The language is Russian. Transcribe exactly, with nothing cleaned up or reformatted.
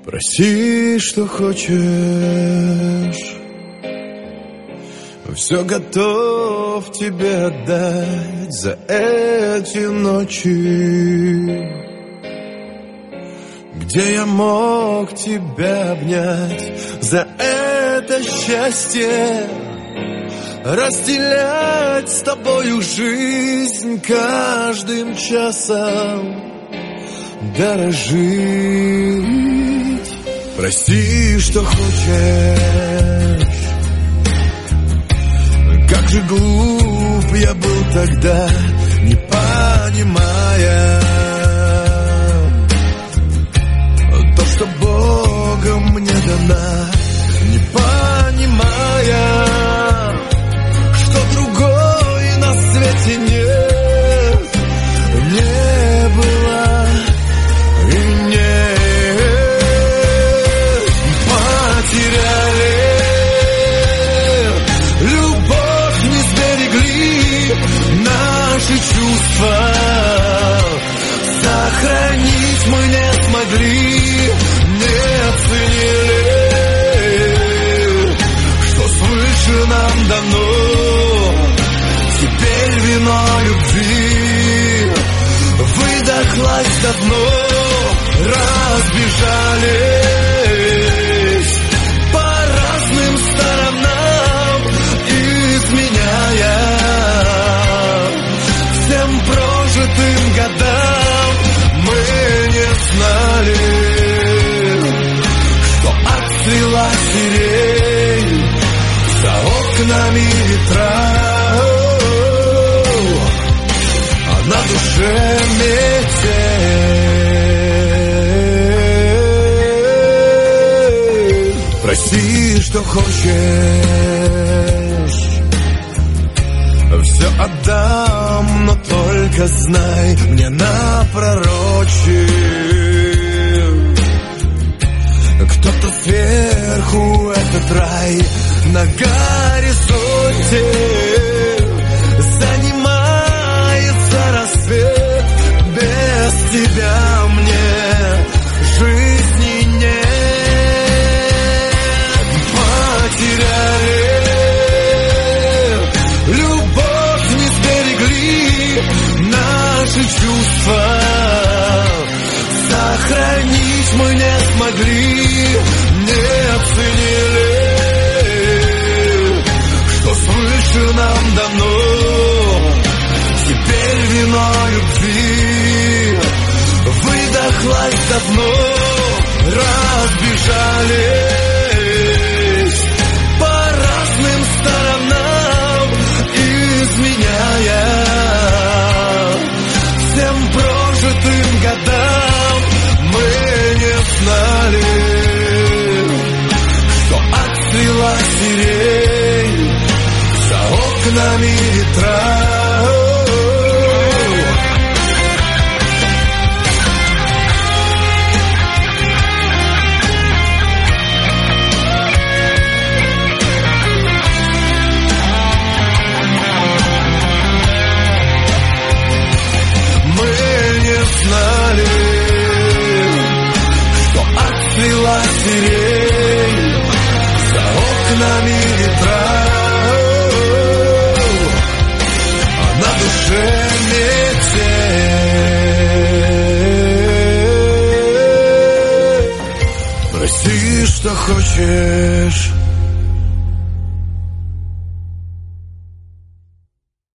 Проси, что хочешь, все готов тебе отдать за эти ночи, где я мог тебя обнять, за это счастье, разделять с тобою жизнь каждым часом, дорожить. Прости, что хочешь. Как же глуп я был тогда, не понимая то, что Богом мне дана, не понимая, что другой на свете нет, не было и нет. Потеряли любовь, не сберегли наши чувства, сохранить мы не смогли, не оценили, что свыше нам дано. Теперь вино любви выдохлась до дна, разбежались по разным сторонам, изменяя всем прожитым годам. Мы не знали, что отцвела сирень за окнами ветра, а на душе метель. Прости, что хочешь, все отдам, но только знай, мне напророчил кто-то сверху этот рай на горизонте. Занимается рассвет, без тебя мне жизни нет. Потеряли любовь, не сберегли наши чувства, сохранить мы не смогли, не оценили, что свыше нам дано. Теперь вино любви выдохлась давно, разбежались по разным сторонам, изменяя всем прожитым годам. Мы не знали, что отцвела сирень за окнами ветра. Знали, что отцвела сирень за окнами ветра, а на душе метель. Прости, что хочешь,